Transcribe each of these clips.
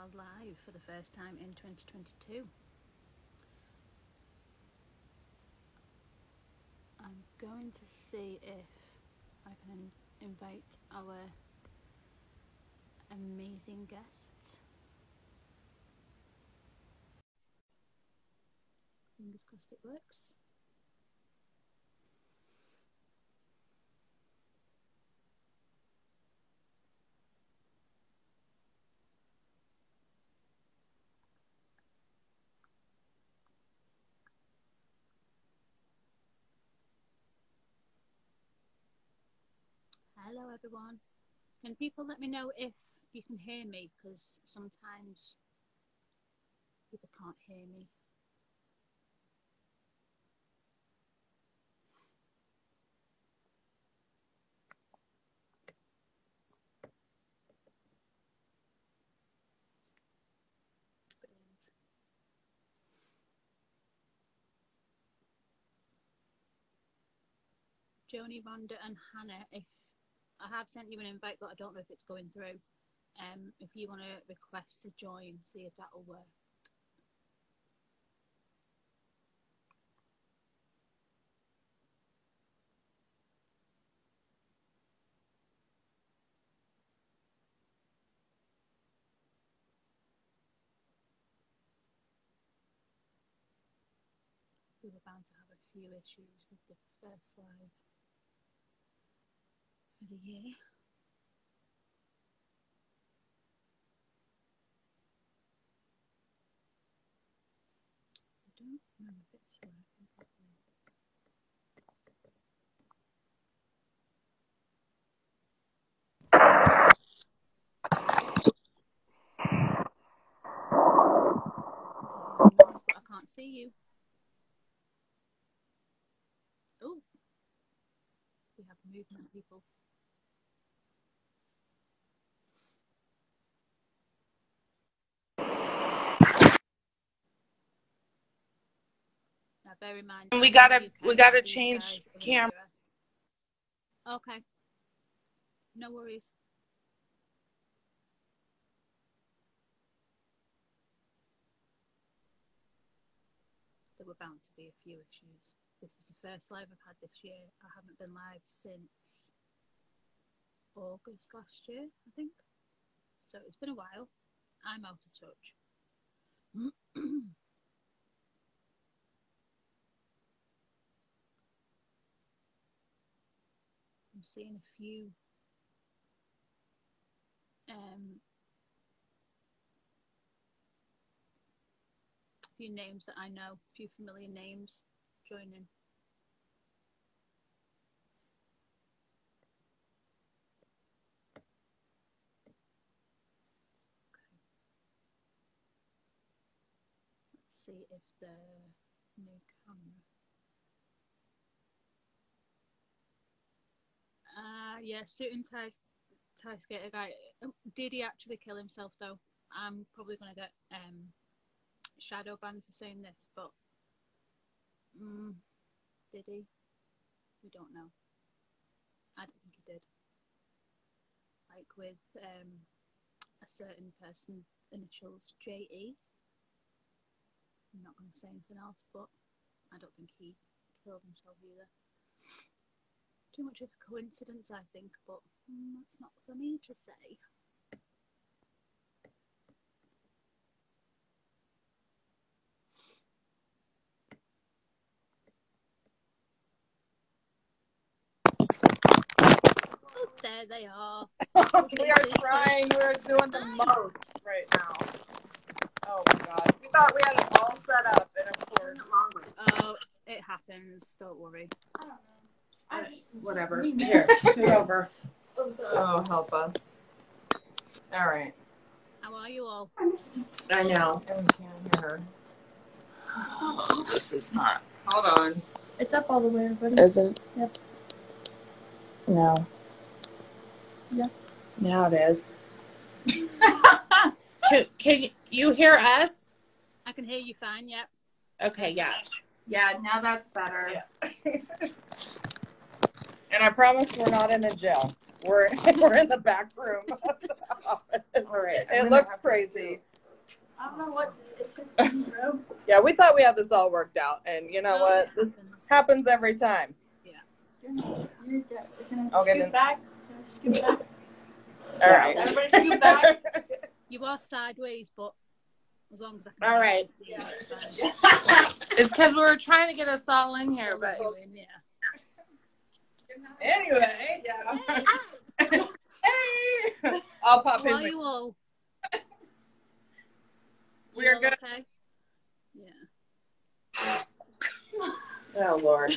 are live for the first time in 2022. I'm going to see if I can invite our amazing guests. Fingers crossed it works. Hello everyone. Can people let me know if you can hear me, because sometimes people can't hear me. Brilliant. Joni, Rhonda and Hannah, if I have sent you an invite, but I don't know if it's going through. If you want to request to join, see if that will work. We were bound to have a few issues with the first live for the year. I don't know if it's working properly. But I can't see you. Oh, we have movement, people. Now, bear in mind, we gotta change camera. Okay, no worries. There were bound to be a few issues. This is the first live I've had this year. I haven't been live since August last year, I think. So it's been a while. I'm out of touch. I'm seeing a few names that I know, a few familiar names joining. See if the new camera. Yeah, suit and tie skater guy. Did he actually kill himself though? I'm probably gonna get shadow banned for saying this, but did he? We don't know. I don't think he did. Like with a certain person, initials JE. I'm not going to say anything else, but I don't think he killed himself either. Too much of a coincidence, I think, but that's not for me to say. Oh, there they are. We are trying. We're doing the most right now. Oh my god. We thought we had it all set up, and of course. Oh, it happens. Don't worry. I don't know. Whatever. Here, scoot over. Oh, help us. All right. How are you all? I know. And we can't hear her. Oh, this is not. Hold on. It's up all the way, everybody. Is it? Yep. No. Yep. Now it is. Can you hear us? I can hear you fine, yep. Okay, yeah. Yeah, now that's better. Yeah. And I promise we're not in a jail. We're in the back room of the office. All right. It looks crazy. I don't know what. It's just bro. Yeah, we thought we had this all worked out, and you know what? This happens every time. You're dead. Okay, Scoot then. back. Scoot back. All right. Everybody scoot back. You are sideways, but as long as I can. All right. See you, it's fine. It's because we were trying to get us all in here, but Yeah. Anyway, yeah. Hey, I'll pop How are in. you all? We are all good. Okay? Yeah. oh Lord,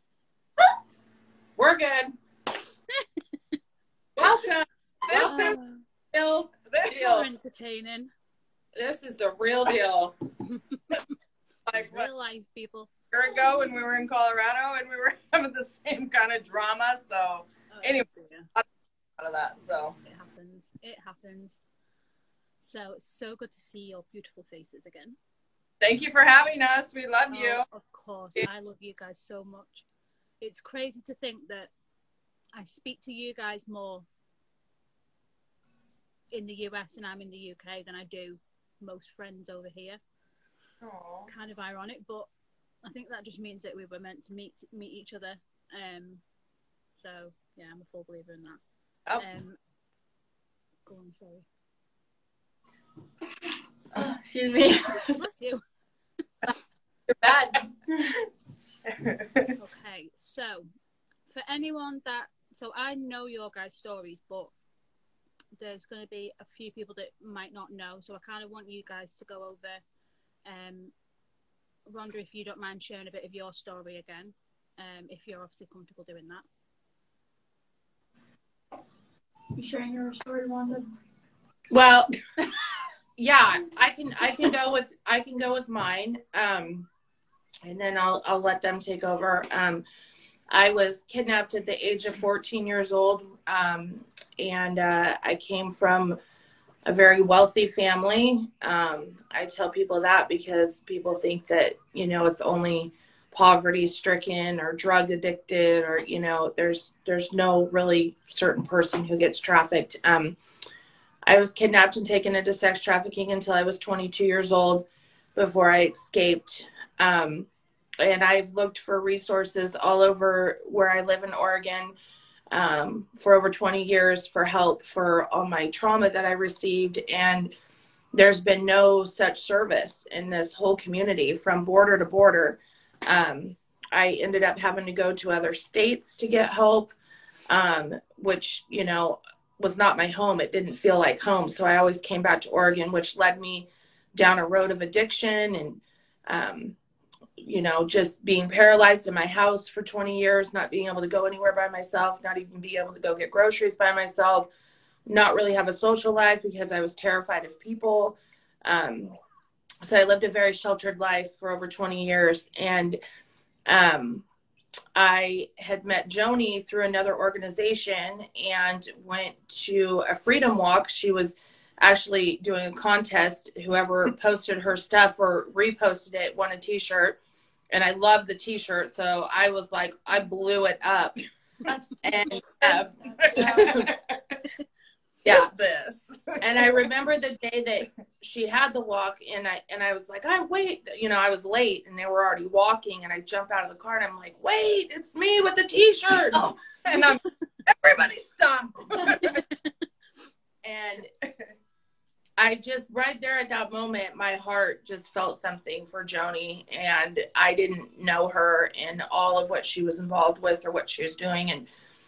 we're good. Welcome. This is real You're deal. entertaining. This is the real deal. Like what, Real life people. a year ago when we were in Colorado and we were having the same kind of drama. So Oh, Anyway. dear. out of that. So It happens. It happens. So it's so good to see your beautiful faces again. thank you for having us. We love you. Oh, of course. I love you guys so much. It's crazy to think that I speak to you guys more in the US and I'm in the UK than I do most friends over here. Aw. Kind of ironic, but I think that just means that we were meant to meet each other. So yeah, I'm a full believer in that. Oh. Go on, sorry. Excuse me. Bless you. You're bad. Okay, so for anyone that, so I know your guys' stories, but there's going to be a few people that might not know, so I kind of want you guys to go over. Rhonda, if you don't mind sharing a bit of your story again, if you're obviously comfortable doing that. You sharing your story, Wanda? Well, yeah, I can go with mine. And then I'll let them take over. I was kidnapped at the age of 14 years old. And I came from a very wealthy family. I tell people that because people think that, you know, it's only poverty stricken or drug addicted or, you know, there's no really certain person who gets trafficked. I was kidnapped and taken into sex trafficking until I was 22 years old before I escaped. And I've looked for resources all over where I live in Oregon for over 20 years for help for all my trauma that I received. And there's been no such service in this whole community from border to border. I ended up having to go to other states to get help, which, you know, was not my home. It didn't feel like home. So I always came back to Oregon, which led me down a road of addiction and, you know, just being paralyzed in my house for 20 years, not being able to go anywhere by myself, not even be able to go get groceries by myself, not really have a social life because I was terrified of people. So I lived a very sheltered life for over 20 years. And I had met Joni through another organization and went to a freedom walk. She was actually doing a contest. Whoever posted her stuff or reposted it won a t-shirt. And I loved the t-shirt. So I was like, I blew it up. And yeah, this. and I remember the day that she had the walk, and I was like, I was late, and they were already walking, and I jump out of the car, and I'm like, wait, it's me with the t-shirt. Oh. And I'm, everybody stop. And I just, right there at that moment, my heart just felt something for Joni, and I didn't know her and all of what she was involved with or what she was doing,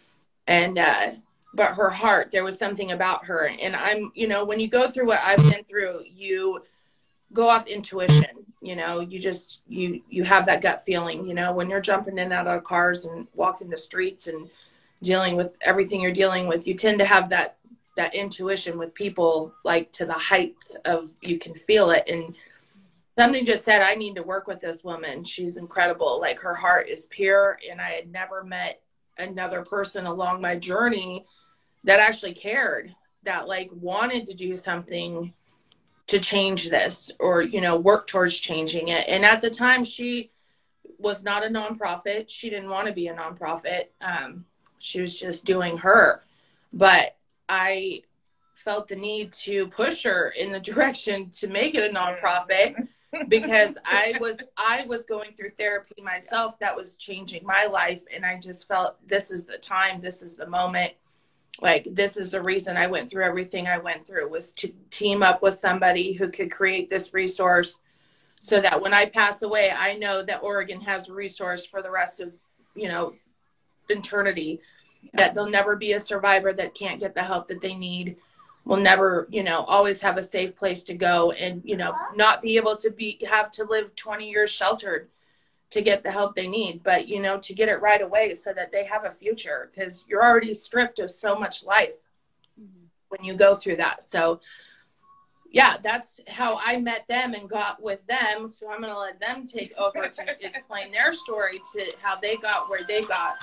but her heart, there was something about her. And I'm, you know, when you go through what I've been through, you go off intuition, you know, you just, you have that gut feeling, you know, when you're jumping in and out of cars and walking the streets and dealing with everything you're dealing with, you tend to have that intuition with people, like to the height of, you can feel it. And something just said, I need to work with this woman. She's incredible. Like, her heart is pure. And I had never met another person along my journey that actually cared, that like wanted to do something to change this or, you know, work towards changing it. And at the time, she was not a nonprofit. She didn't want to be a nonprofit. She was just doing her. But I felt the need to push her in the direction to make it a nonprofit because I was going through therapy myself that was changing my life. And I just felt this is the time, this is the moment. Like, this is the reason I went through everything I went through, was to team up with somebody who could create this resource so that when I pass away, I know that Oregon has a resource for the rest of, you know, eternity, that there'll never be a survivor that can't get the help that they need. Will never, you know, always have a safe place to go and, you know, not be able to have to live 20 years sheltered to get the help they need, but, you know, to get it right away so that they have a future, because you're already stripped of so much life when you go through that. So yeah, that's how I met them and got with them. So I'm going to let them take over to explain their story, to how they got where they got.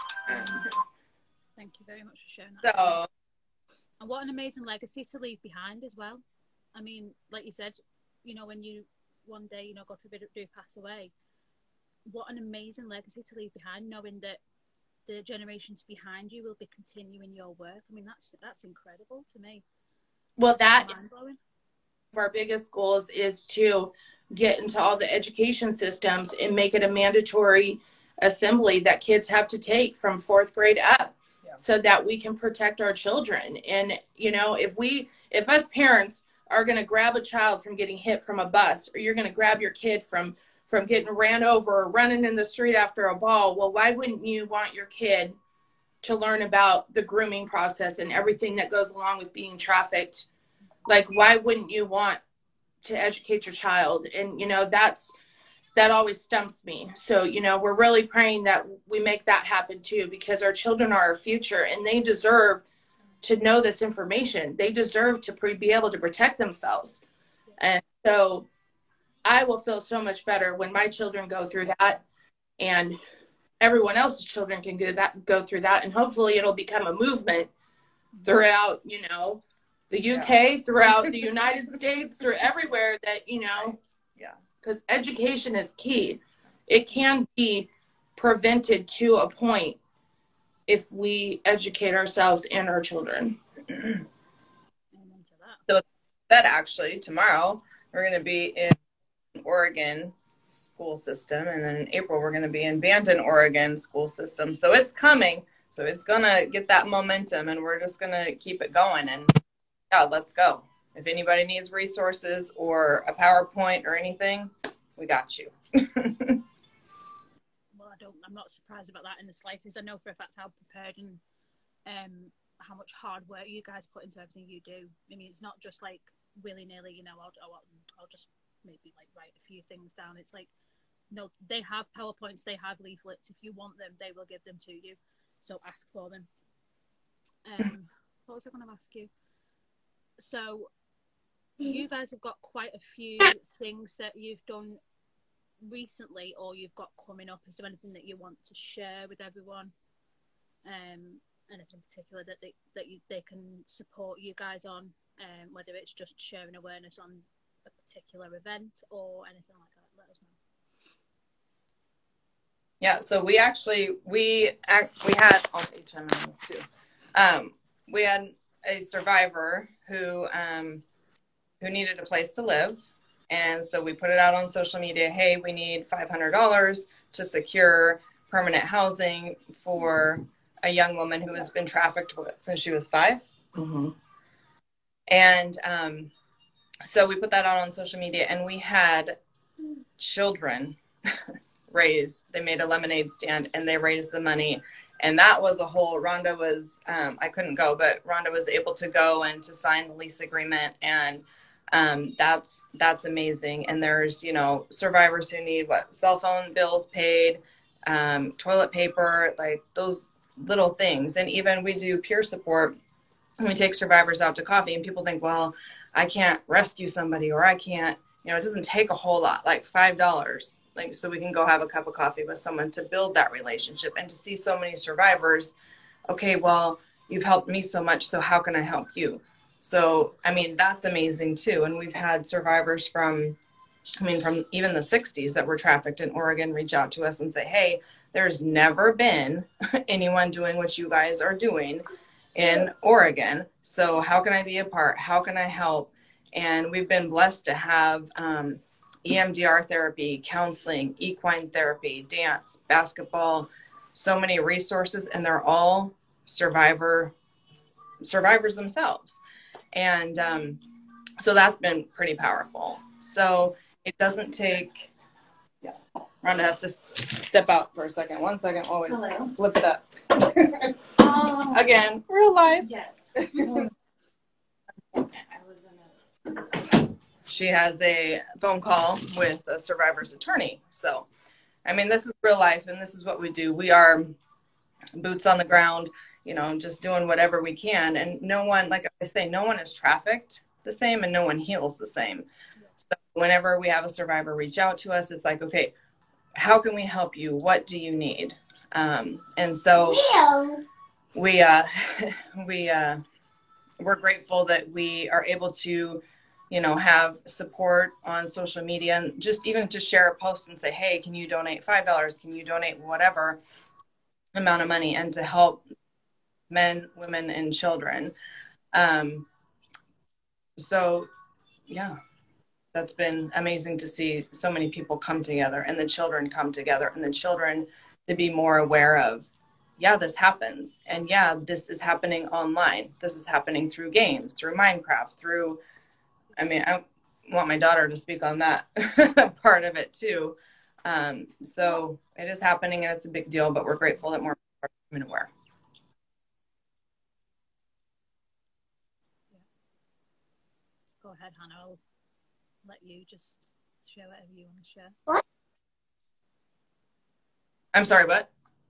Thank you very much for sharing that. So, and what an amazing legacy to leave behind as well. I mean, like you said, you know, when you one day, you know, God forbid, do pass away, what an amazing legacy to leave behind, knowing that the generations behind you will be continuing your work. I mean, that's incredible to me. Well, that mind-blowing. Our biggest goals is to get into all the education systems and make it a mandatory assembly that kids have to take from 4th grade up, so that we can protect our children. And, you know, if us parents are going to grab a child from getting hit from a bus, or you're going to grab your kid from getting ran over or running in the street after a ball, well, why wouldn't you want your kid to learn about the grooming process and everything that goes along with being trafficked? Like, why wouldn't you want to educate your child? And, you know, that always stumps me. So, you know, we're really praying that we make that happen too, because our children are our future and they deserve to know this information. They deserve to be able to protect themselves. And so I will feel so much better when my children go through that, and everyone else's children can go through that. And hopefully it'll become a movement throughout, you know, the UK, throughout the United States, through everywhere, that, you know, because education is key. It can be prevented to a point if we educate ourselves and our children. So that actually, tomorrow, we're going to be in Oregon school system, and then in April, we're going to be in Bandon, Oregon school system. So it's coming. So it's going to get that momentum, and we're just going to keep it going. And yeah, let's go. If anybody needs resources or a PowerPoint or anything, we got you. Well, I'm not surprised about that in the slightest. I know for a fact how prepared and how much hard work you guys put into everything you do. I mean, it's not just like willy-nilly, you know, I'll just maybe like write a few things down. It's like, no, they have PowerPoints, they have leaflets. If you want them, they will give them to you. So ask for them. What was I going to ask you? So you guys have got quite a few things that you've done recently, or you've got coming up. Is there anything that you want to share with everyone? Anything particular that they can support you guys on, whether it's just sharing awareness on a particular event or anything like that? Let us know. Yeah, so we had I'll HMMs too. We had a survivor who needed a place to live, and so we put it out on social media. Hey, we need $500 to secure permanent housing for a young woman who has been trafficked since she was 5. Mm-hmm. And so we put that out on social media, and we had children they made a lemonade stand, and they raised the money. And that was a whole, Rhonda was, I couldn't go, but Rhonda was able to go and to sign the lease agreement. And that's amazing. And there's, you know, survivors who need cell phone bills paid, toilet paper, like those little things. And even we do peer support, and we take survivors out to coffee, and people think, well, I can't rescue somebody, or I can't, you know, it doesn't take a whole lot, like $5. Like, so we can go have a cup of coffee with someone to build that relationship, and to see so many survivors. Okay, well, you've helped me so much, so how can I help you? So, I mean, that's amazing too. And we've had survivors from even the 60s that were trafficked in Oregon reach out to us and say, hey, there's never been anyone doing what you guys are doing. in Oregon. So how can I be a part? How can I help? And we've been blessed to have EMDR therapy, counseling, equine therapy, dance, basketball, so many resources, and they're all survivors themselves. And so that's been pretty powerful. So it doesn't take, yeah, Rhonda has to step out for a second. 1 second, always flip it up. Again, real life. Yes. She has a phone call with a survivor's attorney. So, I mean, this is real life, and this is what we do. We are boots on the ground, you know, just doing whatever we can. And no one, like I say, no one is trafficked the same and no one heals the same. So whenever we have a survivor reach out to us, it's like, okay, how can we help you? What do you need? And so we're grateful that we are able to, you know, have support on social media, and just even to share a post and say, hey, can you donate $5? Can you donate whatever amount of money, and to help men, women, and children. So yeah, that's been amazing to see so many people come together, and the children come together, and the children to be more aware of, yeah, this happens. And yeah, this is happening online. This is happening through games, through Minecraft, through, I mean, I want my daughter to speak on that part of it too. So it is happening, and it's a big deal, but we're grateful that more people are becoming aware. Go ahead, Hannah. I'll let you just share whatever you want to share. What? I'm sorry, what?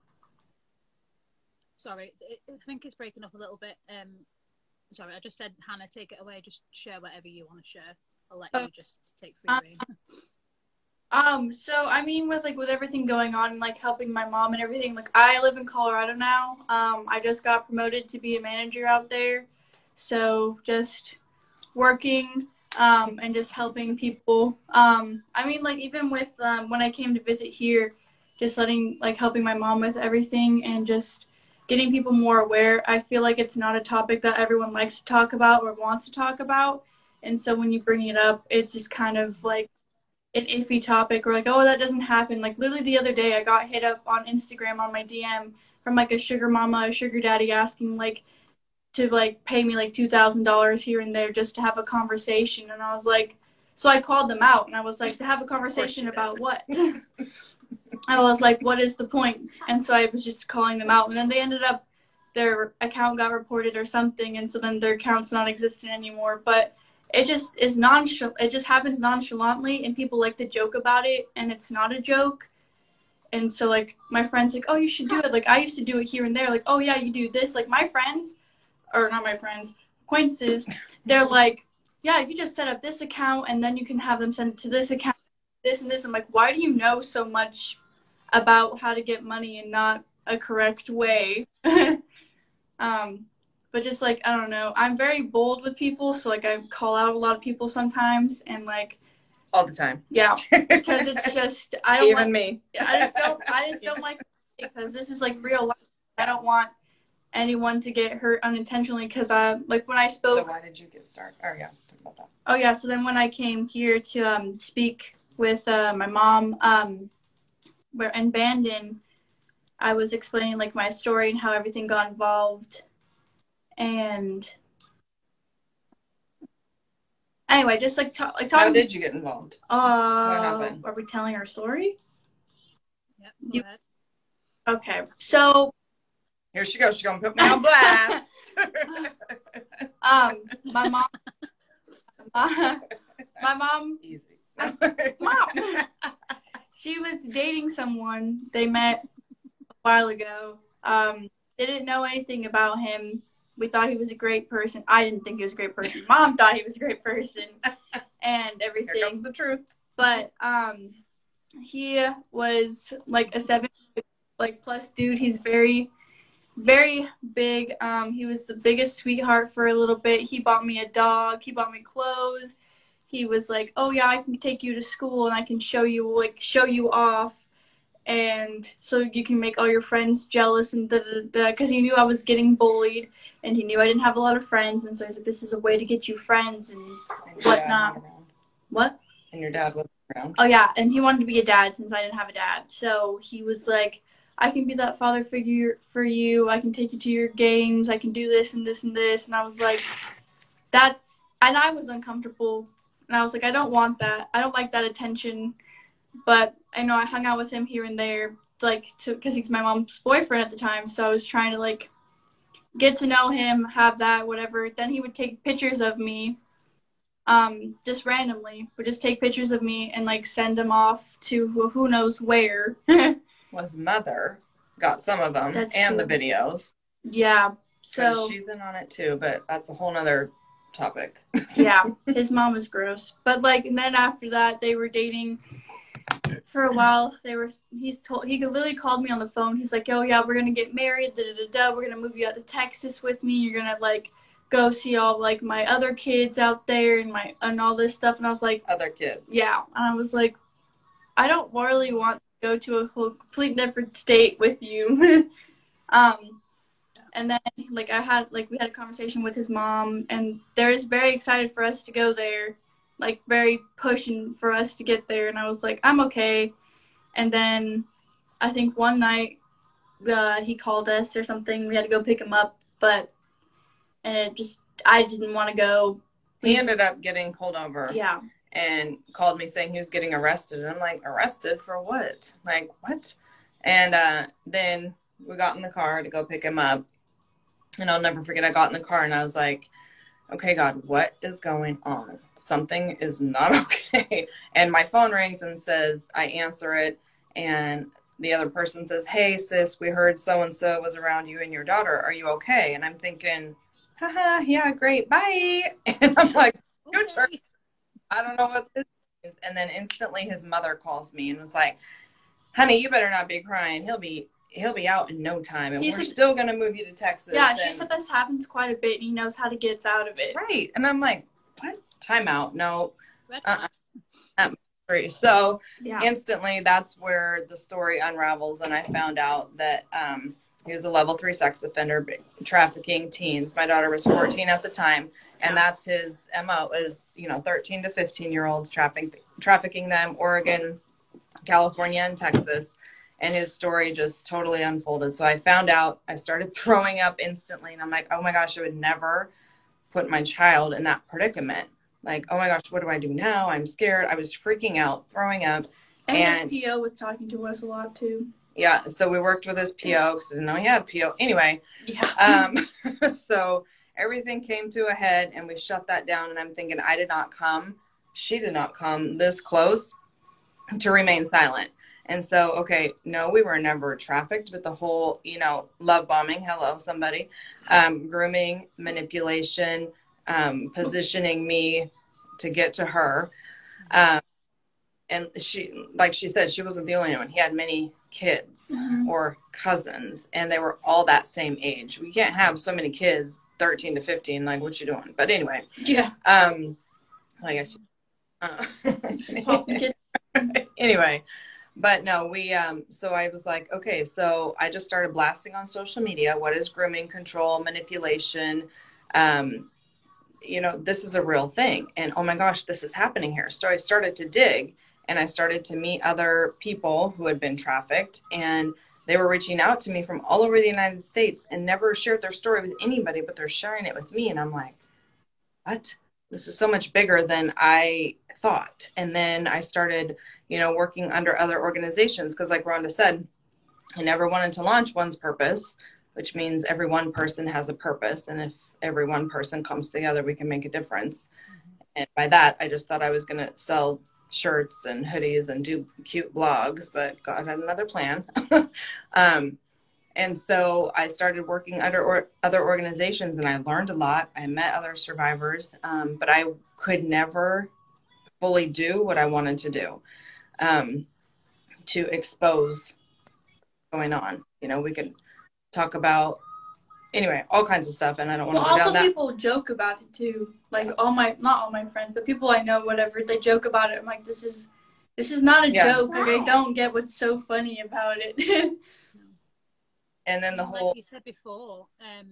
Sorry, I think it's breaking up a little bit. Sorry, I just said, Hannah, take it away. Just share whatever you want to share. I'll let you just take free reign. So I mean, with everything going on, like helping my mom and everything, like I live in Colorado now. I just got promoted to be a manager out there. So just working, and just helping people. I mean, like even with, when I came to visit here, just helping my mom with everything and just getting people more aware. I feel like it's not a topic that everyone likes to talk about or wants to talk about. And so when you bring it up, it's just kind of like an iffy topic, or like, oh, that doesn't happen. Like literally the other day I got hit up on Instagram on my DM from like a sugar mama, a sugar daddy asking like to like pay me like $2,000 here and there just to have a conversation. And I was like, so I called them out and I was like, to have a conversation about what? I was like, what is the point? And so I was just calling them out, and then they ended up, their account got reported or something, and so then their account's not existent anymore. But it just is it just happens nonchalantly, and people like to joke about it, and it's not a joke. And so like my friends like, oh, you should do it. Like I used to do it here and there. Like, oh yeah, you do this. Like my friends, or not my friends, acquaintances, they're like, yeah, you just set up this account and then you can have them send it to this account, this and this. I'm like, why do you know so much about how to get money in not a correct way? But just like, I don't know, I'm very bold with people, so like I call out a lot of people sometimes, and like all the time. Yeah, because it's just I don't even me. I just don't like it, because this is like real life. I don't want anyone to get hurt unintentionally, because like when I spoke. So why did you get started? Oh yeah, let's talk about that. Oh yeah, so then when I came here to speak with my mom, in Bandon, I was explaining like my story and how everything got involved. And anyway, just like talking. How did you get involved? What happened? Are we telling our story? Yep, go ahead. Okay, so here she goes. She's gonna put me on blast. My mom. Easy. Mom. She was dating someone. They met a while ago. Didn't know anything about him. We thought he was a great person. I didn't think he was a great person. Mom thought he was a great person and everything. Here comes the truth. But he was like a 7 plus dude. He's very, very big. He was the biggest sweetheart for a little bit. He bought me a dog. He bought me clothes. He was like, oh yeah, I can take you to school and I can show you off. and so you can make all your friends jealous and because he knew I was getting bullied and he knew I didn't have a lot of friends, and so he's like, this is a way to get you friends and whatnot. What? And your dad wasn't around. Oh yeah, and he wanted to be a dad since I didn't have a dad, so he was like, I can be that father figure for you, I can take you to your games, I can do this and this and this, and I was like, and I was uncomfortable, and I was like, I don't want that, I don't like that attention. But I know I hung out with him here and there, like, because he's my mom's boyfriend at the time. So I was trying to, like, get to know him, have that, whatever. Then he would take pictures of me, just randomly. Would just take pictures of me and, like, send them off to who knows where. Well, his mother got some of them. That's and true. The videos. Yeah. So she's in on it too, but that's a whole nother topic. Yeah, his mom was gross. But, like, and then after that, they were dating for a while. He literally called me on the phone. He's like, oh yeah, we're gonna get married, we're gonna move you out to Texas with me, you're gonna, like, go see all, like, my other kids out there and all this stuff. And I was like, other kids? Yeah. And I was like, I don't really want to go to a complete different state with you. And then, like, we had a conversation with his mom, and they're just very excited for us to go there, like, very pushing for us to get there. And I was like, I'm okay. And then I think one night he called us or something. We had to go pick him up, I didn't want to go. He ended up getting pulled over. Yeah. And called me saying he was getting arrested. And I'm like, arrested for what? Like, what? And then we got in the car to go pick him up. And I'll never forget, I got in the car and I was like, okay, God, what is going on? Something is not okay. And my phone rings and says, I answer it. And the other person says, hey, sis, we heard so-and-so was around you and your daughter. Are you okay? And I'm thinking, haha, yeah, great, bye. And I'm like, okay. I don't know what this is. And then instantly his mother calls me and was like, honey, you better not be crying. He'll be out in no time, and we're still going to move you to Texas. Yeah, she said this happens quite a bit, and he knows how to get us out of it. Right. And I'm like, what? Time out. No. So instantly, that's where the story unravels, and I found out that he was a level 3 sex offender, trafficking teens. My daughter was 14 at the time, and that's his MO is, 13 to 15-year-olds, trafficking them, Oregon, California, and Texas. And his story just totally unfolded. So I found out, I started throwing up instantly. And I'm like, oh my gosh, I would never put my child in that predicament. Like, oh my gosh, what do I do now? I'm scared. I was freaking out, throwing up. And his PO was talking to us a lot too. Yeah. So we worked with his PO because I didn't know he had PO. Anyway. Yeah. So everything came to a head and we shut that down. And I'm thinking, she did not come this close to remain silent. And so, okay, no, we were never trafficked, but the whole, love bombing, hello, somebody, grooming, manipulation, positioning me to get to her. And she, like she said, she wasn't the only one. He had many kids or cousins, and they were all that same age. We can't have so many kids, 13 to 15, like, what you doing? But anyway. Yeah. I guess. Anyway. But no, so I was like, okay, so I just started blasting on social media. What is grooming, control, manipulation? This is a real thing. And oh my gosh, this is happening here. So I started to dig and I started to meet other people who had been trafficked, and they were reaching out to me from all over the United States and never shared their story with anybody, but they're sharing it with me. And I'm like, what? This is so much bigger than I thought. And then I started, working under other organizations because, like Rhonda said, I never wanted to launch one's purpose, which means every one person has a purpose. And if every one person comes together, we can make a difference. And by that, I just thought I was going to sell shirts and hoodies and do cute blogs, but God had another plan. And so I started working under other organizations, and I learned a lot. I met other survivors, but I could never fully do what I wanted to do, to expose what's going on. We could talk about, anyway, all kinds of stuff, and I don't want to go down that. Also, people joke about it too. Like not all my friends, but people I know, whatever, they joke about it. I'm like, this is This is not a Yeah. joke. Like, I don't get what's so funny about it. And then the Like whole, you said before,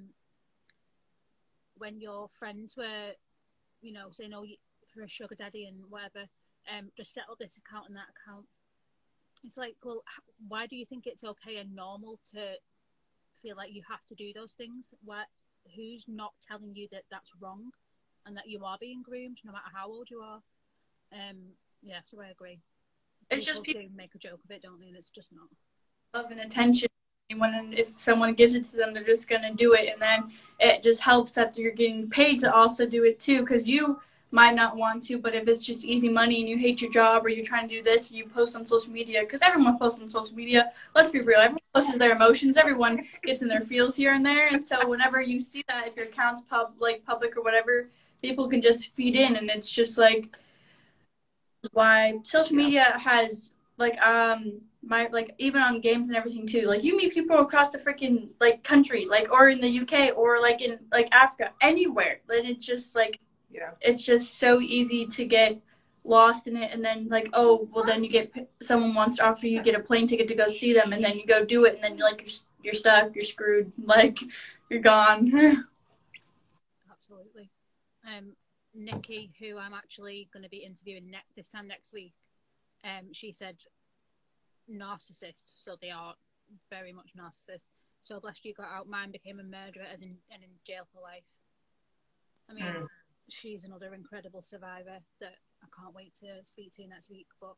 when your friends were, you know, saying, "Oh, for a sugar daddy and whatever, just set up this account and that account." It's like, well, why do you think it's okay and normal to feel like you have to do those things? Who's not telling you that that's wrong and that you are being groomed, no matter how old you are? Yeah, so I agree. It's just people do make a joke of it, don't they? And it's just not. Love and attention. And if someone gives it to them, they're just going to do it. And then it just helps that you're getting paid to also do it too, because you might not want to, but if it's just easy money and you hate your job or you're trying to do this, you post on social media, because everyone posts on social media. Let's be real. Everyone posts their emotions. Everyone gets in their feels here and there. And so whenever you see that, if your account's public or whatever, people can just feed in. And it's just like why social media has even on games and everything too. Like, you meet people across the freaking like country, like, or in the UK or like in like Africa, anywhere. And it's just like, yeah, it's just so easy to get lost in it. And then like, oh, well, then you get someone wants to offer you get a plane ticket to go see them, and then you go do it, and then you're like, you're stuck, you're screwed, like you're gone. Absolutely. Nikki, who I'm actually going to be interviewing this time next week, she said narcissist, so they are very much narcissists. So bless you, got out. Mine became a murderer, and in jail for life. I mean, she's another incredible survivor that I can't wait to speak to next week. But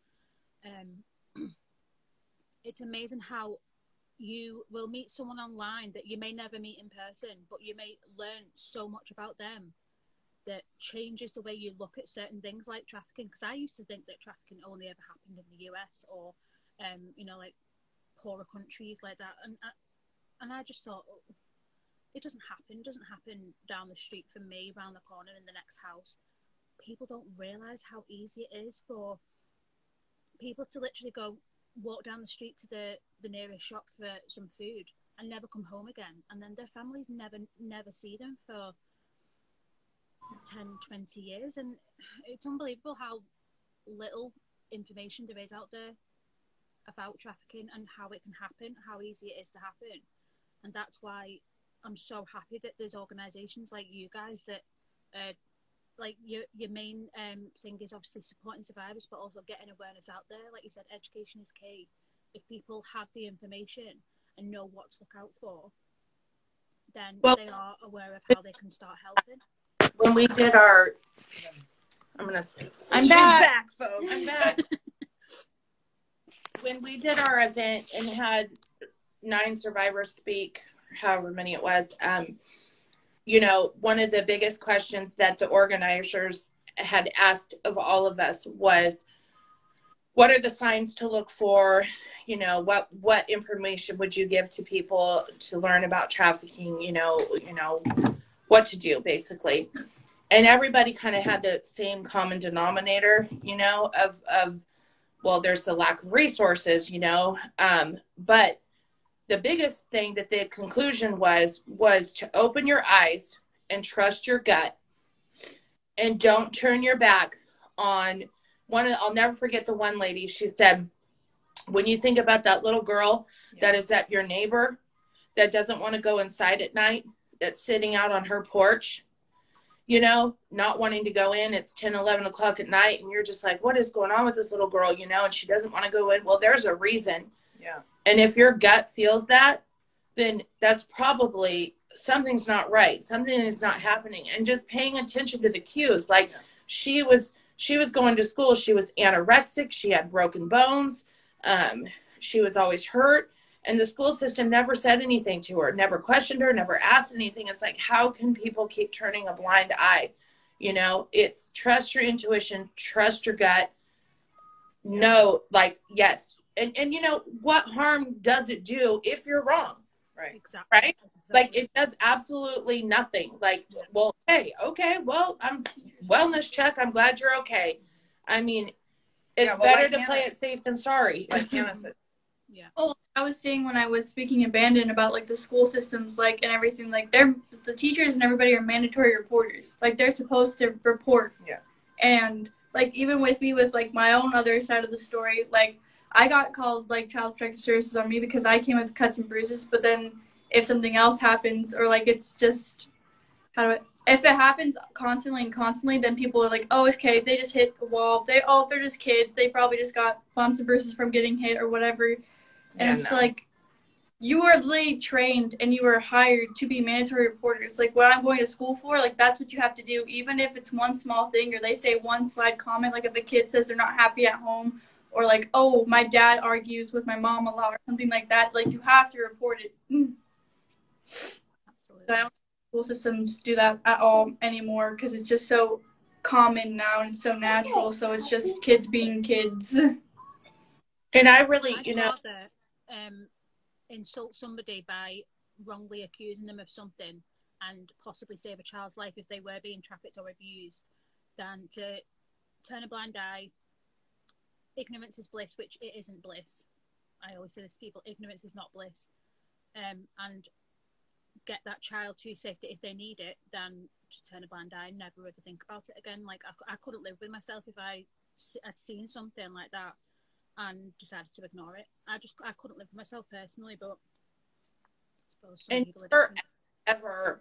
it's amazing how you will meet someone online that you may never meet in person, but you may learn so much about them that changes the way you look at certain things like trafficking. Because I used to think that trafficking only ever happened in the US or you know, like poorer countries like that, and I just thought, oh, it doesn't happen down the street from me, around the corner, in the next house. People don't realize how easy it is for people to literally walk down the street to the nearest shop for some food and never come home again, and then their families never see them for 10, 20 years. And it's unbelievable how little information there is out there about trafficking and how it can happen, how easy it is to happen. And that's why I'm so happy that there's organisations like you guys that like your main thing is obviously supporting survivors, but also getting awareness out there. Like you said, education is key. If people have the information and know what to look out for, then they are aware of how they can start helping. When we did our, She's back, folks. I'm back. When we did our event and had 9 survivors speak, however many it was, you know, one of the biggest questions that the organizers had asked of all of us was, what are the signs to look for? You know, what information would you give to people to learn about trafficking? You know, what to do, basically. And everybody kind of had the same common denominator, you know, of well, there's the lack of resources, you know, but the biggest thing that the conclusion was to open your eyes and trust your gut, and don't turn your back on I'll never forget the one lady. She said, when you think about that little girl that is at your neighbor that doesn't want to go inside at night, that's sitting out on her porch, you know, not wanting to go in, it's 10, 11 o'clock at night, and you're just like, what is going on with this little girl, you know, and she doesn't want to go in. Well, there's a reason. Yeah. And if your gut feels that, then that's probably something's not right. Something is not happening. And just paying attention to the cues. Like, she was going to school. She was anorexic. She had broken bones. She was always hurt. And the school system never said anything to her, never questioned her, never asked anything. It's like, how can people keep turning a blind eye? You know, it's trust your intuition, trust your gut. No, like, yes. And you know, what harm does it do if you're wrong? Right. Exactly. Right? Exactly. Like, it does absolutely nothing. Like, well, hey, okay, well, I'm wellness check. I'm glad you're okay. I mean, it's better to play it safe than sorry. Like Hannah said. Yeah. Oh, I was saying when I was speaking in Bandon about like the school systems, like, and everything, like the teachers and everybody are mandatory reporters. Like, they're supposed to report. Yeah. And like even with me with like my own other side of the story, like I got called like child protective services on me because I came with cuts and bruises. But then if something else happens, or like it's just if it happens constantly, then people are like, oh, okay, they just hit the wall. They're just kids. They probably just got bumps and bruises from getting hit or whatever. And it's like, you were literally trained and you were hired to be mandatory reporters. Like what I'm going to school for, like that's what you have to do. Even if it's one small thing or they say one slide comment, like if a kid says they're not happy at home, or like, oh, my dad argues with my mom a lot or something like that, like you have to report it. Absolutely. So I don't think school systems do that at all anymore because it's just so common now and it's so natural. So it's just kids being kids. And I really, I'd rather insult somebody by wrongly accusing them of something and possibly save a child's life if they were being trafficked or abused than to turn a blind eye. Ignorance is bliss, which it isn't bliss. I always say this to people, ignorance is not bliss. And get that child to safety if they need it, than to turn a blind eye and never ever think about it again. Like I couldn't live with myself if I had seen something like that and decided to ignore it. I couldn't live with myself personally, but I suppose some people are different. Ever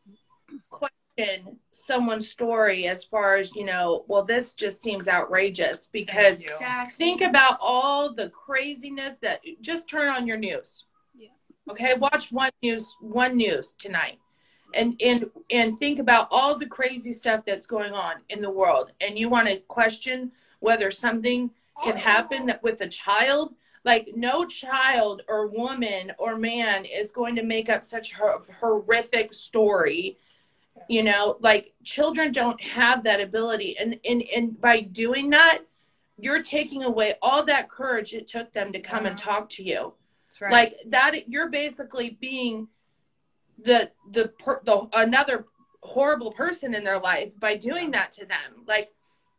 question someone's story as far as, well, this just seems outrageous, because think about all the craziness that just turn on your news. Yeah. Okay, watch one news tonight. And think about all the crazy stuff that's going on in the world, and you want to question whether something can happen with a child. Like, no child or woman or man is going to make up such a horrific story. Like, children don't have that ability, and by doing that, you're taking away all that courage it took them to come and talk to you. That's right. Like that, you're basically being the another horrible person in their life by doing that to them. Like,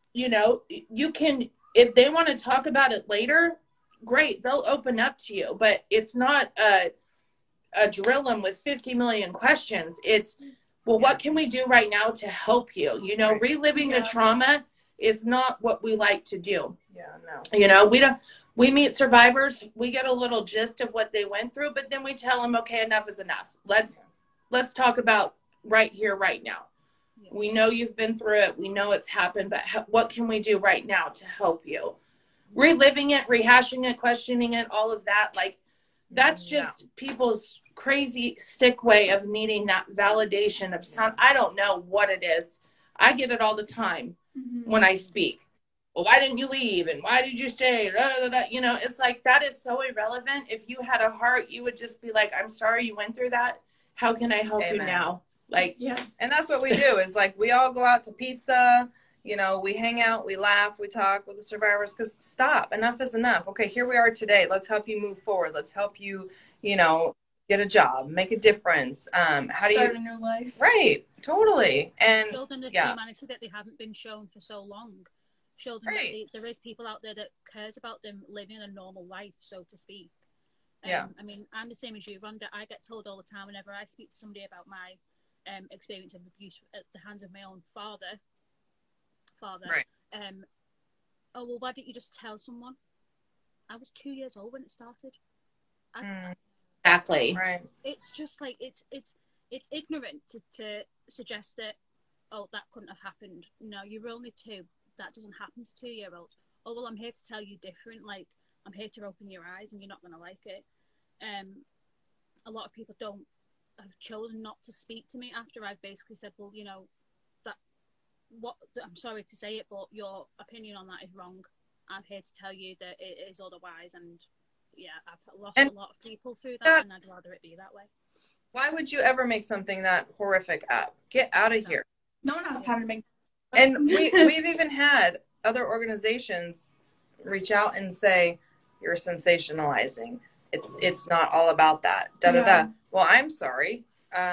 you can, if they want to talk about it later, great, they'll open up to you, but it's not a drill them with 50 million questions. It's, well, what can we do right now to help you? Right. Reliving the trauma is not what we like to do. Yeah, no. We meet survivors, we get a little gist of what they went through, but then we tell them, okay, enough is enough. Let's talk about right here, right now. Yeah. We know you've been through it. We know it's happened, but what can we do right now to help you? Reliving it, rehashing it, questioning it, all of that, like, that's just people's crazy, sick way of needing that validation of I don't know what it is. I get it all the time when I speak. Well, why didn't you leave? And why did you stay? It's like, that is so irrelevant. If you had a heart, you would just be like, I'm sorry you went through that. How can I help you now? Like, yeah. And that's what we do, is like, we all go out to pizza, we hang out, we laugh, we talk with the survivors, because stop, enough is enough. Okay, here we are today. Let's help you move forward. Let's help you, get a job, make a difference. How do you start in your life? Right, totally. And show them the humanity that they haven't been shown for so long. Show them that there is people out there that cares about them living a normal life, so to speak. I mean, I'm the same as you, Rhonda. I get told all the time whenever I speak to somebody about my experience of abuse at the hands of my own father. Right. Oh, well, why didn't you just tell someone? I was 2 years old when it started. Exactly. Right. It's just like, it's ignorant to suggest that, oh, that couldn't have happened. No, you're only 2. That doesn't happen to 2-year-olds. Oh, well, I'm here to tell you different. Like, I'm here to open your eyes and you're not going to like it. A lot of people have chosen not to speak to me after I've basically said, well, I'm sorry to say it, but your opinion on that is wrong. I'm here to tell you that it is otherwise. And I've lost a lot of people through that, and I'd rather it be that way. Why would you ever make something that horrific up? Get out of here. No one has time to make. And we've even had other organizations reach out and say, you're sensationalizing. It's not all about that. Well, I'm sorry.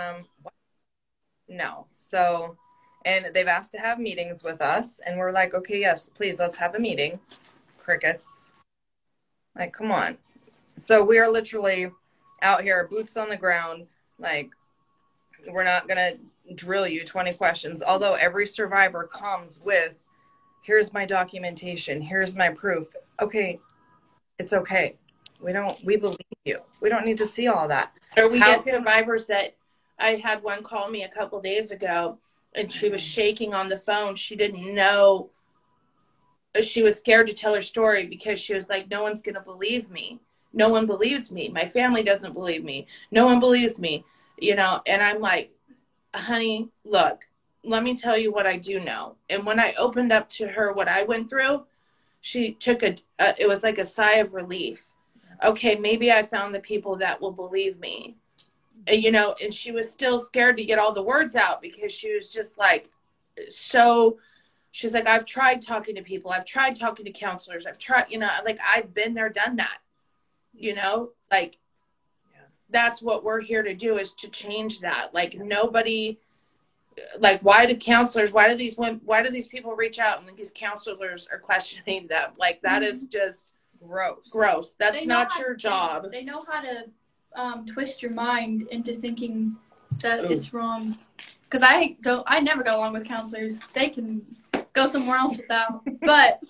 No. So, and they've asked to have meetings with us, and we're like, okay, yes, please, let's have a meeting. Crickets. Like, come on. So we are literally out here, boots on the ground. Like, we're not going to drill you 20 questions. Although every survivor comes with here's my documentation, here's my proof. Okay, it's okay. We believe you. We don't need to see all that. Or we get survivors that, I had one call me a couple days ago, and she was shaking on the phone. She didn't know. She was scared to tell her story because she was like, no one's going to believe me. No one believes me. My family doesn't believe me. No one believes me, you know? And I'm like, honey, look, let me tell you what I do know. And when I opened up to her what I went through, she took it was like a sigh of relief. Okay, maybe I found the people that will believe me. And, you know, and she was still scared to get all the words out because she was just like, she's like, I've tried talking to people. I've tried talking to counselors. I've tried, you know, like I've been there, done that, you know, like that's what we're here to do, is to change that. Like nobody, like why do these people reach out and these counselors are questioning them? Like that is just gross. That's not your job. They know how to twist your mind into thinking that it's wrong. Because I never got along with counselors. They can go somewhere else with that. But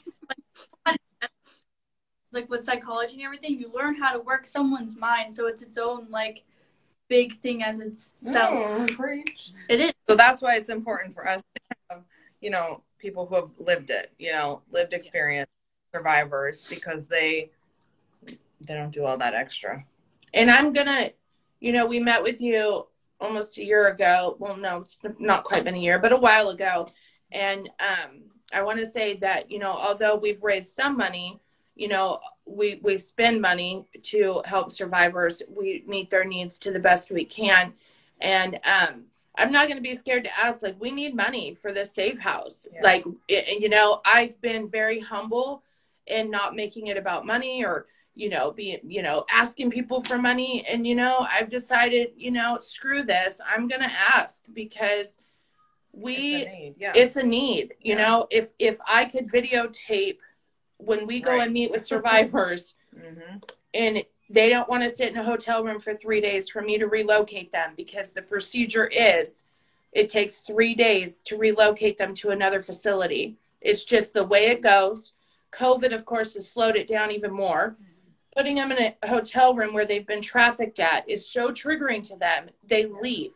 like with psychology and everything, you learn how to work someone's mind, so it's its own like big thing as itself. Preach. It is. So that's why it's important for us to have, you know, people who have lived it, you know, lived experience, survivors, because they don't do all that extra. And I'm gonna, you know, we met with you almost a year ago. Well, no, it's not quite been a year, but a while ago. And I want to say that, you know, although we've raised some money, you know, we spend money to help survivors. We meet their needs to the best we can. And I'm not going to be scared to ask, like, we need money for this safe house. Yeah. Like, you know, I've been very humble in not making it about money or, you know, asking people for money. And, you know, I've decided, you know, screw this. I'm going to ask because it's a need. You know, if I could videotape when we go and meet with survivors and they don't want to sit in a hotel room for 3 days for me to relocate them, because the procedure is it takes 3 days to relocate them to another facility. It's just the way it goes. COVID, of course, has slowed it down even more. Putting them in a hotel room where they've been trafficked at is so triggering to them. They leave.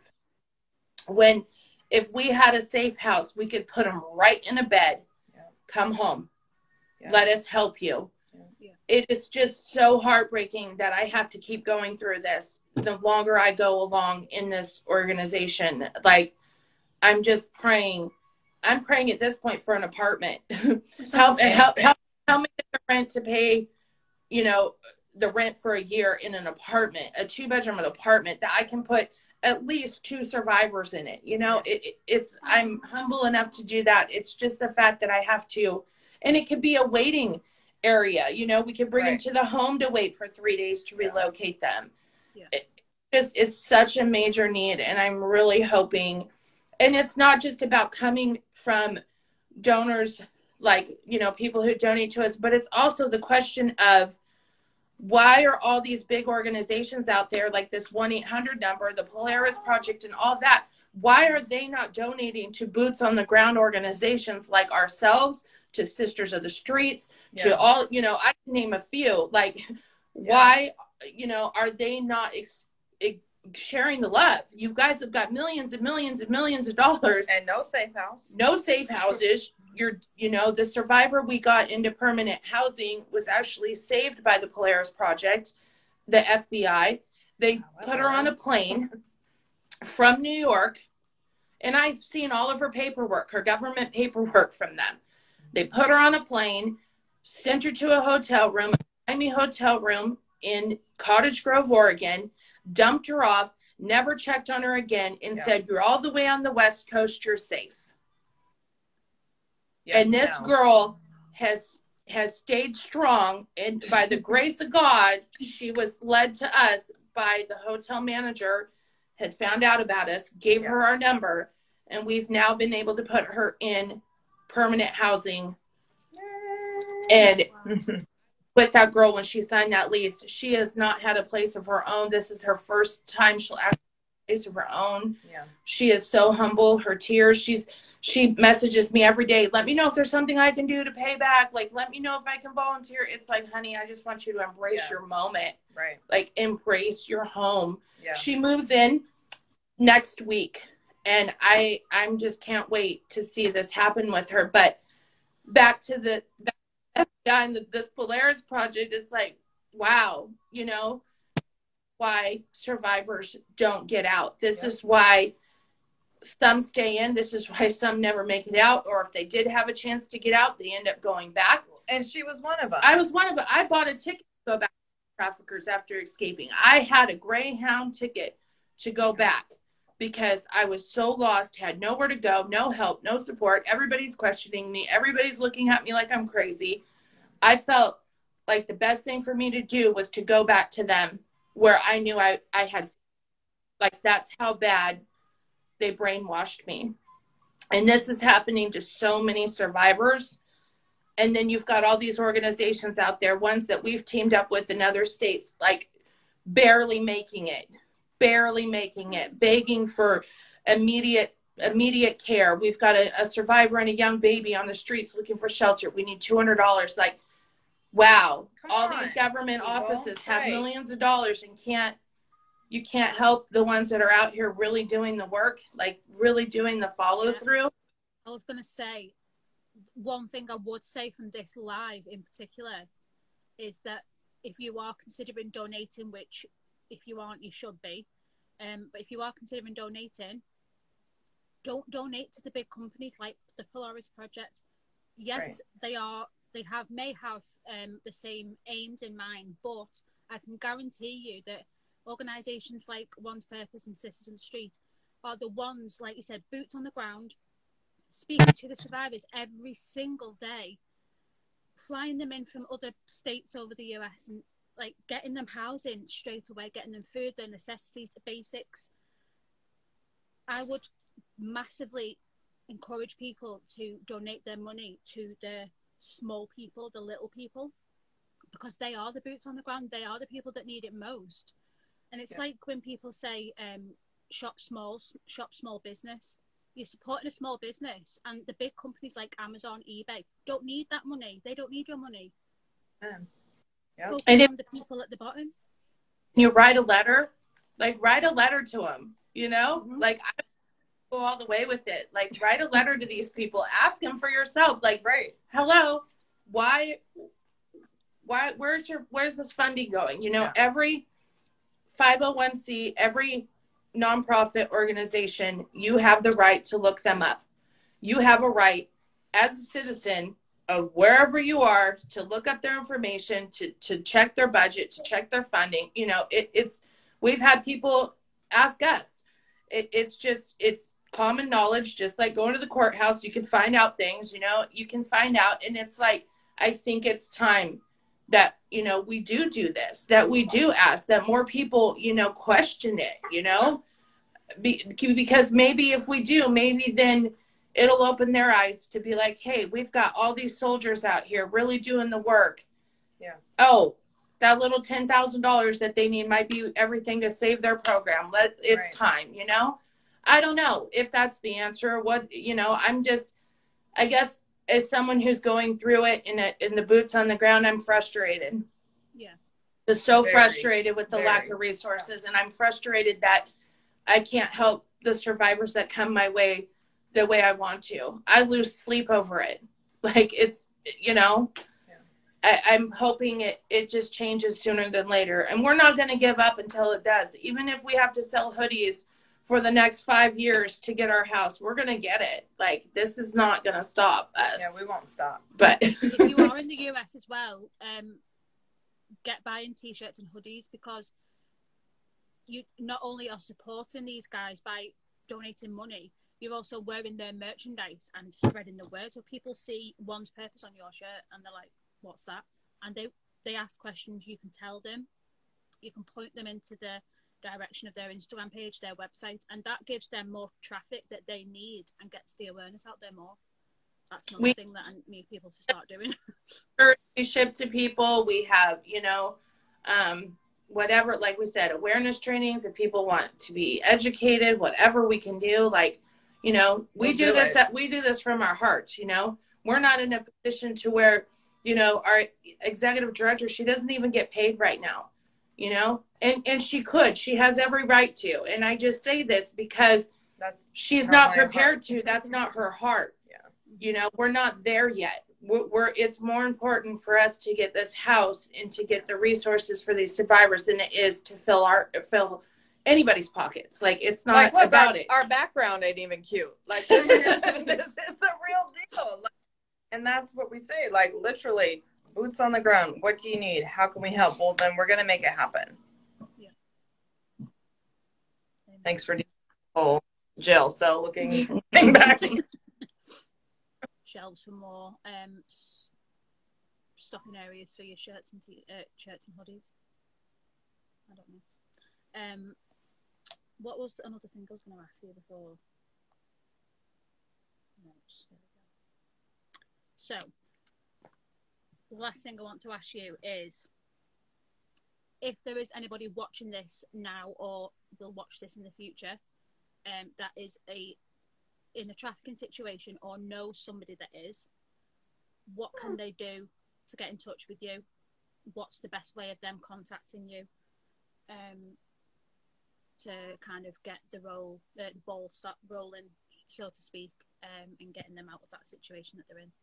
If we had a safe house, we could put them right in a bed. Come home. Let us help you. It is just so heartbreaking that I have to keep going through this. The longer I go along in this organization, like I'm just praying. I'm praying at this point for an apartment. help me get the rent to pay, you know, the rent for a year in an apartment, a 2-bedroom apartment that I can put at least 2 survivors in it. You know, I'm humble enough to do that. It's just the fact that I have to, and it could be a waiting area. You know, we could bring them to the home to wait for 3 days to relocate them. It's such a major need. And I'm really hoping, and it's not just about coming from donors, like, you know, people who donate to us, but it's also the question of why are all these big organizations out there, like this 1-800 number, the Polaris Project and all that, why are they not donating to boots on the ground organizations like ourselves, to Sisters of the Streets, to all, you know, I can name a few, like, why, you know, are they not sharing the love? You guys have got millions and millions and millions of dollars. And no safe house. No safe houses. You know, the survivor we got into permanent housing was actually saved by the Polaris Project, the FBI. They put her on a plane from New York, and I've seen all of her paperwork, her government paperwork from them. They put her on a plane, sent her to a hotel room, a Miami hotel room in Cottage Grove, Oregon, dumped her off, never checked on her again, and said, you're all the way on the West Coast, you're safe. And this girl has stayed strong, and by the grace of God, she was led to us by the hotel manager, had found out about us, gave her our number, and we've now been able to put her in permanent housing. And with that girl, when she signed that lease, she has not had a place of her own. This is her first time she'll actually place of her own. Yeah. She is so humble. Her tears. She messages me every day. Let me know if there's something I can do to pay back. Like, let me know if I can volunteer. It's like, honey, I just want you to embrace your moment. Right. Like, embrace your home. Yeah. She moves in next week, and I'm just can't wait to see this happen with her. But back to the FBI and this Polaris project, it's like, wow, you know, why survivors don't get out. This is why some stay in. This is why some never make it out. Or if they did have a chance to get out, they end up going back. And she was one of them. I was one of them. I bought a ticket to go back to traffickers after escaping. I had a Greyhound ticket to go back because I was so lost, had nowhere to go, no help, no support. Everybody's questioning me. Everybody's looking at me like I'm crazy. I felt like the best thing for me to do was to go back to them where I knew I had, like, that's how bad they brainwashed me. And this is happening to so many survivors. And then you've got all these organizations out there, ones that we've teamed up with in other states, like barely making it, begging for immediate care. We've got a survivor and a young baby on the streets looking for shelter. We need $200. Like, wow, all these government offices have millions of dollars and you can't help the ones that are out here really doing the work, like really doing the follow through. I was going to say, one thing I would say from this live in particular is that if you are considering donating, which if you aren't, you should be, but if you are considering donating, don't donate to the big companies like the Polaris Project. Yes, they may have the same aims in mind, but I can guarantee you that organisations like One's Purpose and Sisters on the Street are the ones, like you said, boots on the ground, speaking to the survivors every single day, flying them in from other states over the US and like getting them housing straight away, getting them food, their necessities, the basics. I would massively encourage people to donate their money to the small people, the little people, because they are the boots on the ground. They are the people that need it most. And it's like when people say shop small business. You're supporting a small business, and the big companies like Amazon, eBay don't need that money. They don't need your money. Focus on the people at the bottom. You write a letter to them, you know, like I go all the way with it. Like, write a letter to these people, ask them for yourself. Like, hello, where's this funding going? You know, every 501c, every nonprofit organization, you have the right to look them up. You have a right as a citizen of wherever you are to look up their information, to check their budget, to check their funding. You know, we've had people ask us. It's common knowledge, just like going to the courthouse. You can find out things, you know, you can find out. And it's like, I think it's time that, you know, we do this, that we do ask, that more people, you know, question it, you know, because maybe if we do, maybe then it'll open their eyes to be like, hey, we've got all these soldiers out here really doing the work. Yeah. Oh, that little $10,000 that they need might be everything to save their program. It's time, you know? I don't know if that's the answer. What, you know, I guess as someone who's going through it in the boots on the ground, I'm frustrated. Yeah. Just so frustrated with the lack of resources. And I'm frustrated that I can't help the survivors that come my way the way I want to. I lose sleep over it. Like, it's, you know, I'm hoping it just changes sooner than later. And we're not going to give up until it does. Even if we have to sell hoodies for the next 5 years to get our house, we're going to get it. Like, this is not going to stop us. Yeah, we won't stop. But if you are in the US as well, get buying t-shirts and hoodies, because you not only are supporting these guys by donating money, you're also wearing their merchandise and spreading the word. So people see One's Purpose on your shirt and they're like, what's that? And they ask questions. You can tell them. You can point them into the direction of their Instagram page, their website, and that gives them more traffic that they need and gets the awareness out there more. That's another thing that I need people to start doing. We ship to people. We have, you know, whatever, like we said, awareness trainings, if people want to be educated, whatever we can do, like, you know, we do this from our hearts, you know. We're not in a position to where, you know, our executive director, she doesn't even get paid right now, you know, and she has every right to. And I just say this because she's not prepared to. That's not her heart. Yeah. You know, we're not there yet. It's more important for us to get this house and to get the resources for these survivors than it is to fill anybody's pockets. Like, it's not like, look, about it. Our background ain't even cute. Like, this is the real deal. Like, and that's what we say. Like, literally, boots on the ground. What do you need? How can we help? Well, then we're gonna make it happen. Yeah. Thanks for the whole jail cell looking back. Shelves for more stocking areas for your shirts and hoodies. I don't know. What was another thing I was going to ask you before? No, so, the last thing I want to ask you is, if there is anybody watching this now or will watch this in the future, that is in a trafficking situation or knows somebody that is, what can they do to get in touch with you? What's the best way of them contacting you to kind of get the ball start rolling, so to speak, and getting them out of that situation that they're in?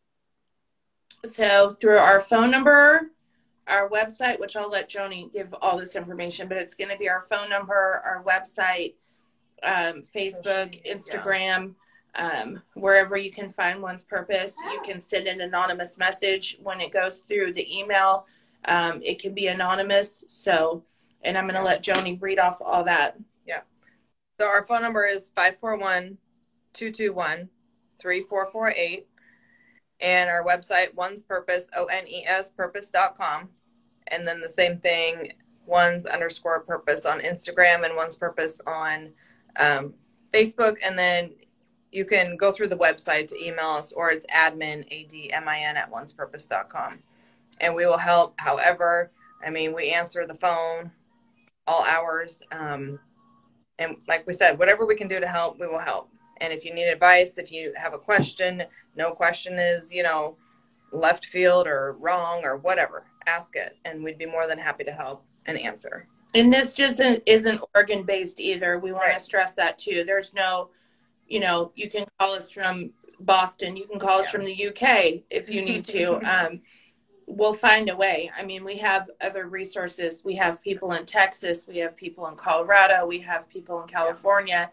So through our phone number, our website, which I'll let Joni give all this information, but it's going to be our phone number, our website, Facebook, Instagram, wherever you can find One's Purpose. You can send an anonymous message when it goes through the email. It can be anonymous. So, and I'm going to let Joni read off all that. Yeah. So our phone number is 541-221-3448. And our website, One's Purpose, ONES purpose.com. And then the same thing, One's_Purpose on Instagram and One's Purpose on Facebook. And then you can go through the website to email us, or it's admin, ADMIN at onespurpose.com. And we will help however. I mean, we answer the phone all hours. And like we said, whatever we can do to help, we will help. And if you need advice, if you have a question, no question is, you know, left field or wrong or whatever, ask it. And we'd be more than happy to help and answer. And this just isn't Oregon-based either. We want to stress that too. There's no, you know, you can call us from Boston. You can call us from the UK if you need to. We'll find a way. I mean, we have other resources. We have people in Texas. We have people in Colorado. We have people in California.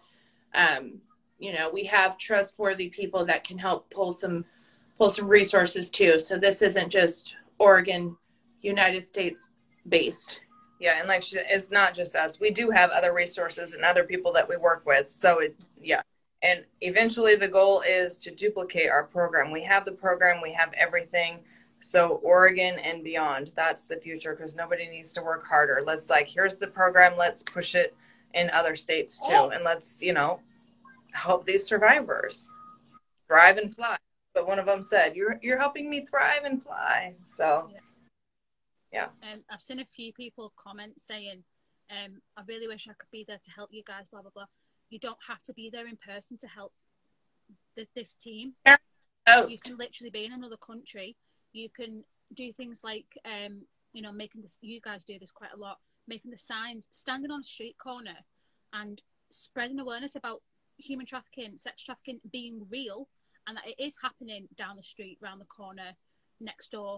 You know, we have trustworthy people that can help pull some resources too. So this isn't just Oregon, United States based. Yeah, and like it's not just us. We do have other resources and other people that we work with. So and eventually the goal is to duplicate our program. We have the program, we have everything. So Oregon and beyond, that's the future, because nobody needs to work harder. Let's here's the program. Let's push it in other states too. And let's, you know, help these survivors thrive and fly. But one of them said, you're helping me thrive and fly. So, yeah. I've seen a few people comment saying, I really wish I could be there to help you guys, blah, blah, blah. You don't have to be there in person to help this team. You can literally be in another country. You can do things like, you know, making this, you guys do this quite a lot, making the signs, standing on a street corner and spreading awareness about human trafficking, sex trafficking being real, and that it is happening down the street, round the corner, next door,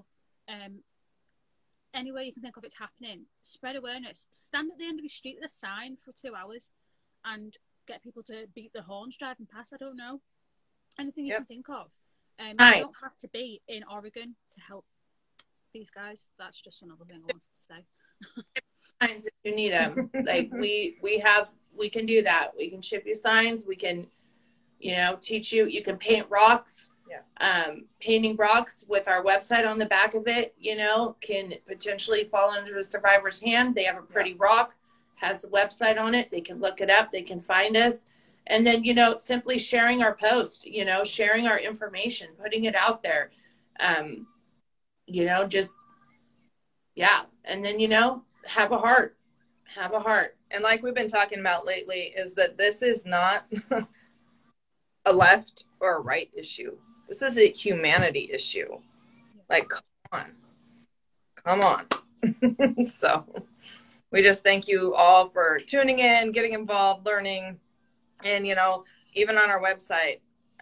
anywhere you can think of, it's happening. Spread awareness. Stand at the end of your street with a sign for 2 hours and get people to beat the horns driving past. I don't know, anything you can think of. You don't have to be in Oregon to help these guys. That's just another thing I wanted to say. Signs if you need them. Like we can do that. We can ship you signs. We can, you know, teach you. You can paint rocks. Yeah. Painting rocks with our website on the back of it, you know, can potentially fall under a survivor's hand. They have a pretty rock, has the website on it. They can look it up. They can find us. And then, you know, simply sharing our post, you know, sharing our information, putting it out there, you know, just, yeah. And then, you know, have a heart. Have a heart. And like we've been talking about lately, is that this is not a left or a right issue. This is a humanity issue. Like, come on. So we just thank you all for tuning in, getting involved, learning. And, you know, even on our website,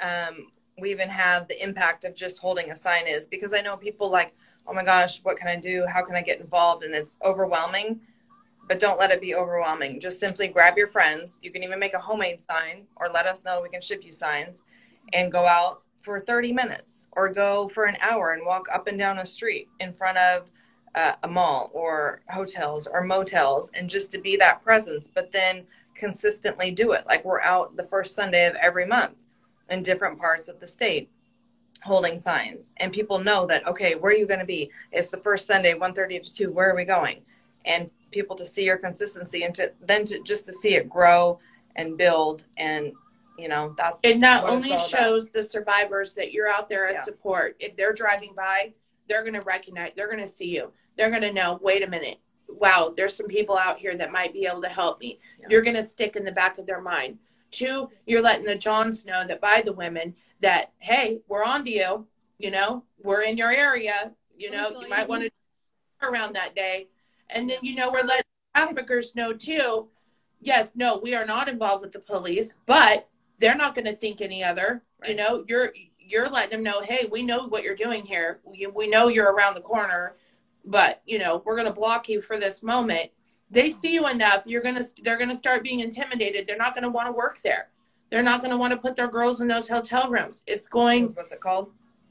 we even have the impact of just holding a sign is, because I know people like, oh my gosh, what can I do? How can I get involved? And it's overwhelming, but don't let it be overwhelming. Just simply grab your friends. You can even make a homemade sign, or let us know, we can ship you signs, and go out for 30 minutes or go for an hour and walk up and down a street in front of a mall or hotels or motels, and just to be that presence, but then consistently do it. Like, we're out the first Sunday of every month in different parts of the state holding signs, and people know that, okay, where are you going to be? It's the first Sunday, 1:30 to 2. Where are we going? And people to see your consistency, and to just to see it grow and build. And, you know, that's, it not only shows the survivors that you're out there as support. If they're driving by, they're going to recognize, they're going to see you. They're going to know, wait a minute, wow, there's some people out here that might be able to help me. Yeah. You're going to stick in the back of their mind. 2, you're letting the Johns know that by the women that, hey, we're on to you. You know, we're in your area. You know, you might want to around that day. And then, you know, we're letting traffickers know too. Yes, no, we are not involved with the police, but they're not going to think any other. Right. You know, you're letting them know, hey, we know what you're doing here. We know you're around the corner, but, you know, we're going to block you for this moment. They see you enough, they're going to start being intimidated. They're not going to want to work there. They're not going to want to put their girls in those hotel rooms. It's going. What's it called?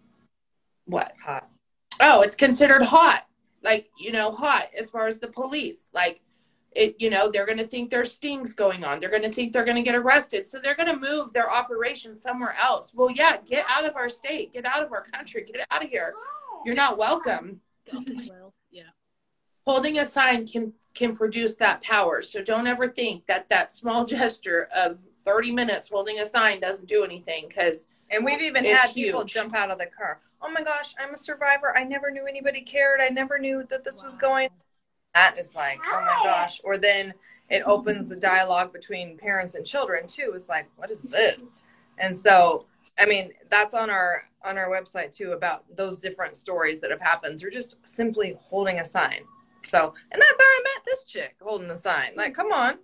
What? Hot. Oh, it's considered hot. Like, you know, hot as far as the police. Like, it, you know, they're going to think there's stings going on. They're going to think they're going to get arrested. So they're going to move their operation somewhere else. Well, yeah, get out of our state. Get out of our country. Get out of here. You're not welcome. Yeah. Holding a sign can produce that power. So don't ever think that small gesture of 30 minutes holding a sign doesn't do anything, because and we've even had people jump out of the car. Oh my gosh, I'm a survivor. I never knew anybody cared. I never knew that this was going. That is like, oh my gosh. Or then it opens the dialogue between parents and children too. It's like, what is this? And so, I mean, that's on our website too, about those different stories that have happened through just simply holding a sign. So, and that's how I met this chick, holding a sign. Like, come on.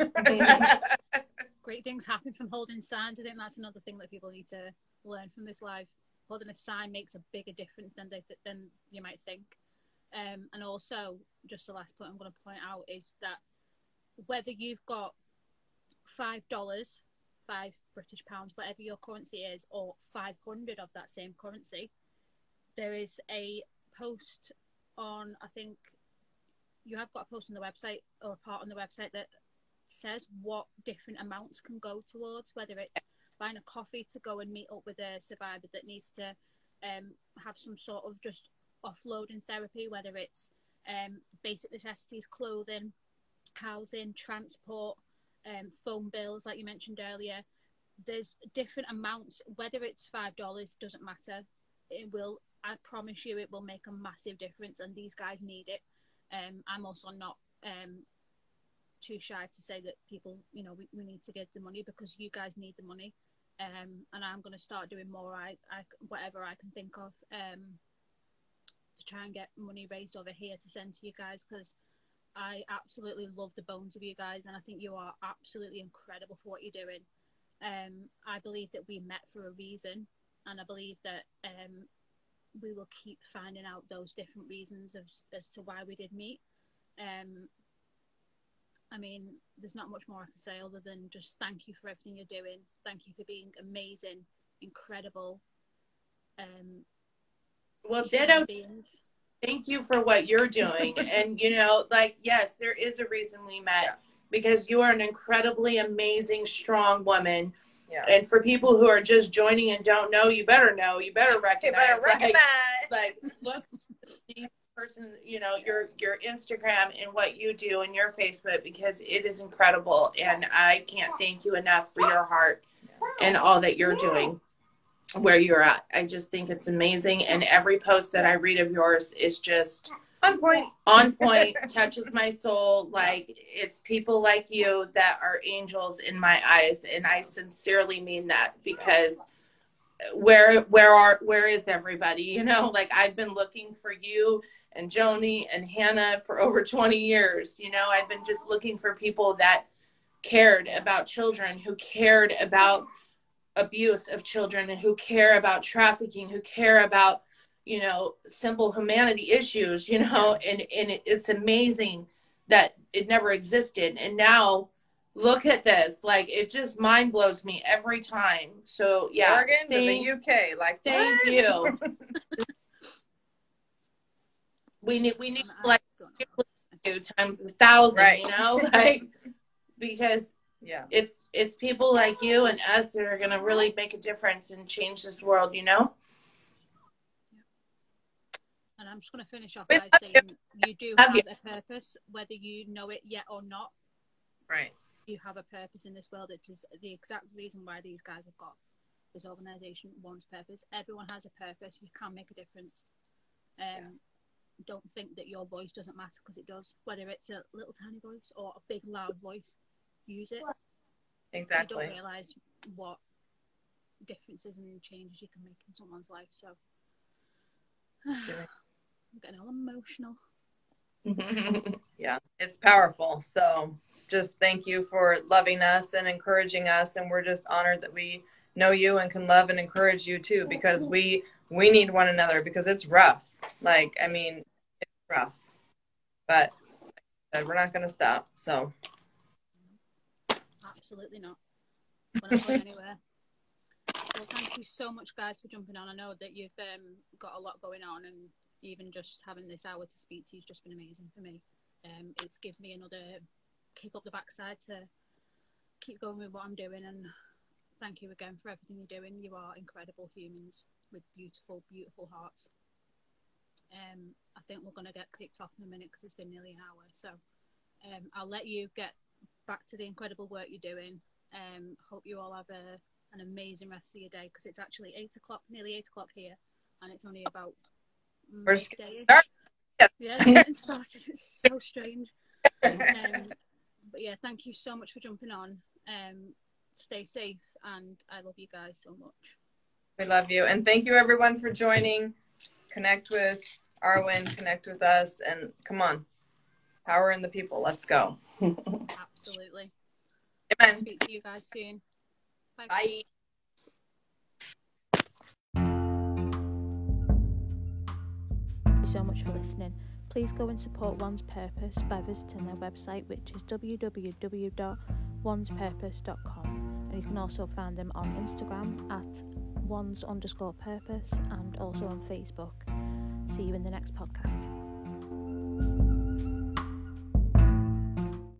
Great things happen from holding signs. I think that's another thing that people need to learn from this life. Holding a sign makes a bigger difference than you might think. And also, just the last point I'm going to point out is that whether you've got $5, £5 British, whatever your currency is, or 500 of that same currency, there is a post on, I think you have got a post on the website, or a part on the website, that says what different amounts can go towards, whether it's buying a coffee to go and meet up with a survivor that needs to have some sort of just offloading therapy, whether it's basic necessities, clothing, housing, transport, phone bills, like you mentioned earlier. There's different amounts. Whether it's $5, doesn't matter. I promise you, it will make a massive difference, and these guys need it. I'm also not too shy to say that people, you know, we need to get the money, because you guys need the money. And I'm going to start doing more, whatever I can think of, to try and get money raised over here to send to you guys, because I absolutely love the bones of you guys, and I think you are absolutely incredible for what you're doing. I believe that we met for a reason, and I believe that we will keep finding out those different reasons as to why we did meet. I mean, there's not much more I can say other than just thank you for everything you're doing. Thank you for being amazing, incredible. Well, ditto. Thank you for what you're doing. And, you know, like, yes, there is a reason we met, because you are an incredibly amazing, strong woman. Yeah. And for people who are just joining and don't know, you better know. You better recognize. Like, look, person, you know, your Instagram and what you do and your Facebook, because it is incredible, and I can't thank you enough for your heart and all that you're doing where you're at. I just think it's amazing, and every post that I read of yours is just On point. touches my soul. Like, it's people like you that are angels in my eyes, and I sincerely mean that, because where is everybody? You know, like, I've been looking for you and Joni and Hannah for over 20 years. You know, I've been just looking for people that cared about children, who cared about abuse of children, and who care about trafficking, who care about, you know, simple humanity issues, you know, and it's amazing that it never existed. And now look at this. Like, it just mind blows me every time. So yeah. Oregon to the UK. Like, thank you. we need like 2 times 1,000, right. You know, like, because yeah, it's people like you and us that are going to really make a difference and change this world, you know? And I'm just going to finish off by saying you do have a purpose, whether you know it yet or not. Right. You have a purpose in this world. It is the exact reason why these guys have got this organization. One's purpose. Everyone has a purpose. You can make a difference. Don't think that your voice doesn't matter, because it does. Whether it's a little tiny voice or a big loud voice, use it. Exactly. You don't realize what differences and changes you can make in someone's life. So I'm getting all emotional. Yeah, it's powerful. So just thank you for loving us and encouraging us, and we're just honored that we know you and can love and encourage you too, because we need one another, because it's rough. Like, I mean, it's rough, but we're not going to stop. So absolutely not. We're not going anywhere. Well, thank you so much, guys, for jumping on. I know that you've got a lot going on, and even just having this hour to speak to you has just been amazing for me. It's given me another kick up the backside to keep going with what I'm doing, and thank you again for everything you're doing. You are incredible humans with beautiful, beautiful hearts. I think we're going to get kicked off in a minute because it's been nearly an hour. So I'll let you get back to the incredible work you're doing. Hope you all have an amazing rest of your day, because it's actually 8 o'clock, nearly 8 o'clock here, and it's only about midday. Yeah, it's getting started. It's so strange. But yeah, thank you so much for jumping on. Stay safe, and I love you guys so much. We love you, and thank you everyone for joining. Connect with Arwen, connect with us, and come on, power in the people. Let's go. Absolutely. Amen. I'll speak to you guys soon. Bye. Bye. Thank you so much for listening. Please go and support One's Purpose by visiting their website, which is www.onespurpose.com, and you can also find them on Instagram at ones_purpose and also on Facebook. See you in the next podcast.